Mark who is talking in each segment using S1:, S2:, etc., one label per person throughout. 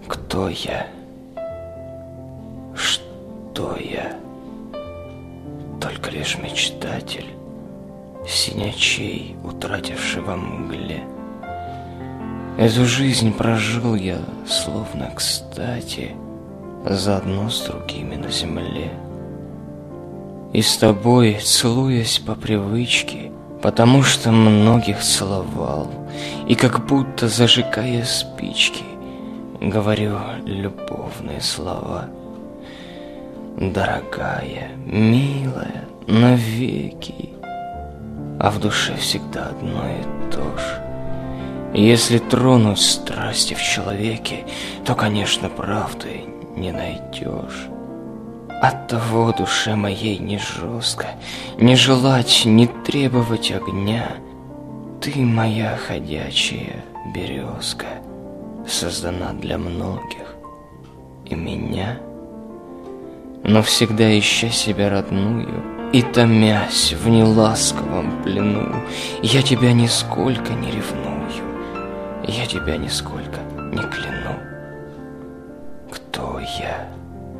S1: Кто я? Что я? Только лишь мечтатель, синячей, утративший во мгле. Эту жизнь прожил я, словно кстати, заодно с другими на земле. И с тобой, целуясь по привычке, потому что многих целовал, и как будто зажигая спички, говорю любовные слова. Дорогая, милая, навеки, а в душе всегда одно и то же. Если тронуть страсти в человеке, то, конечно, правды не найдешь. Оттого душе моей не жестко, не желать, не требовать огня. Ты моя ходячая березка, создана для многих и меня. Но всегда ища себя родную и томясь в неласковом плену, я тебя нисколько не ревную, я тебя нисколько не кляну. Кто я?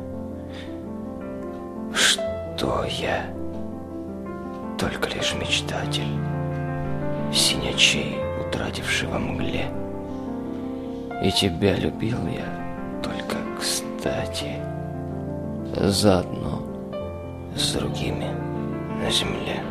S1: Что я? Только лишь мечтатель, синячей, утративший во мгле. И тебя любил я только кстати, заодно с другими на земле.